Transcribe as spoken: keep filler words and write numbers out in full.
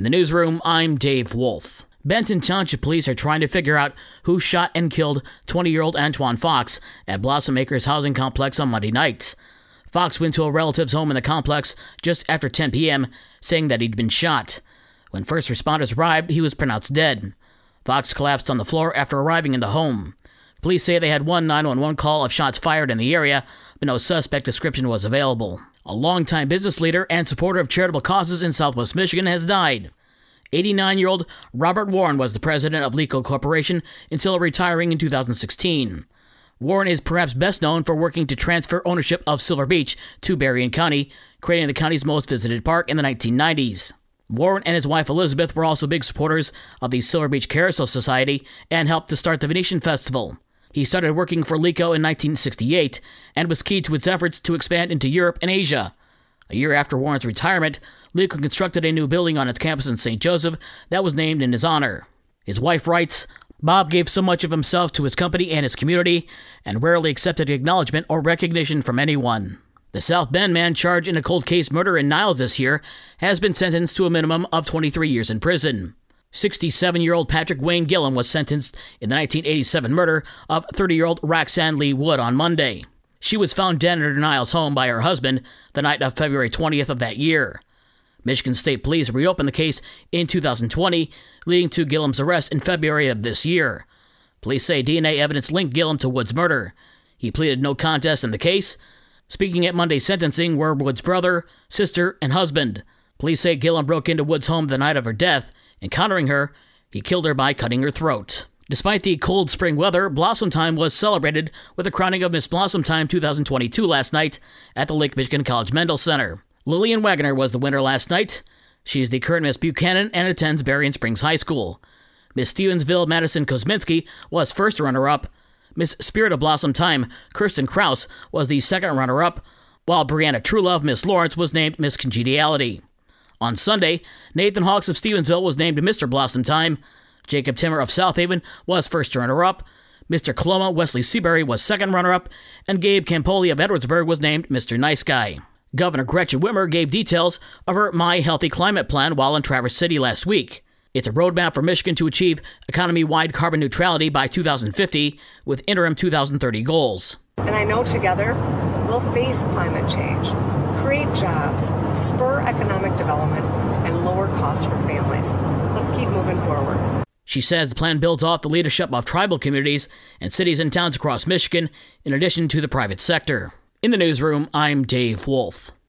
In the newsroom, I'm Dave Wolf. Benton Township Police are trying to figure out who shot and killed twenty-year-old Antoine Fox at Blossom Acres housing complex on Monday night. Fox went to a relative's home in the complex just after ten p.m., saying that he'd been shot. When first responders arrived, he was pronounced dead. Fox collapsed on the floor after arriving in the home. Police say they had one nine one one call of shots fired in the area, but no suspect description was available. A longtime business leader and supporter of charitable causes in Southwest Michigan has died. eighty-nine-year-old Robert Warren was the president of LeCo Corporation until retiring in two thousand sixteen. Warren is perhaps best known for working to transfer ownership of Silver Beach to Berrien County, creating the county's most visited park in the nineteen nineties. Warren and his wife Elizabeth were also big supporters of the Silver Beach Carousel Society and helped to start the Venetian Festival. He started working for LeCo in nineteen sixty-eight and was key to its efforts to expand into Europe and Asia. A year after Warren's retirement, LeCo constructed a new building on its campus in Saint Joseph that was named in his honor. His wife writes, "Bob gave so much of himself to his company and his community and rarely accepted acknowledgement or recognition from anyone." The South Bend man charged in a cold case murder in Niles this year has been sentenced to a minimum of twenty-three years in prison. sixty-seven-year-old Patrick Wayne Gillum was sentenced in the nineteen eighty-seven murder of thirty-year-old Roxanne Lee Wood on Monday. She was found dead in her Niles home by her husband the night of February twentieth of that year. Michigan State Police reopened the case in two thousand twenty, leading to Gillum's arrest in February of this year. Police say D N A evidence linked Gillum to Wood's murder. He pleaded no contest in the case. Speaking at Monday's sentencing were Wood's brother, sister, and husband. Police say Gillum broke into Wood's home the night of her death. Encountering her, he killed her by cutting her throat. Despite the cold spring weather, Blossom Time was celebrated with the crowning of Miss Blossom Time twenty twenty-two last night at the Lake Michigan College Mendel Center. Lillian Wagner was the winner last night. She is the current Miss Buchanan and attends Berrien Springs High School. Miss Stevensville Madison Kosminski was first runner-up. Miss Spirit of Blossom Time Kirsten Kraus was the second runner-up, while Brianna Truelove Miss Lawrence was named Miss Congeniality. On Sunday, Nathan Hawks of Stevensville was named Mister Blossom Time. Jacob Timmer of South Haven was first runner-up. Mister Coloma Wesley Seabury was second runner-up, and Gabe Campoli of Edwardsburg was named Mister Nice Guy. Governor Gretchen Whitmer gave details of her My Healthy Climate plan while in Traverse City last week. It's a roadmap for Michigan to achieve economy-wide carbon neutrality by two thousand fifty with interim two thousand thirty goals. And I know together we'll face climate change, create jobs, spur economic development, and lower costs for families. Let's keep moving forward. She says the plan builds off the leadership of tribal communities and cities and towns across Michigan, in addition to the private sector. In the newsroom, I'm Dave Wolf.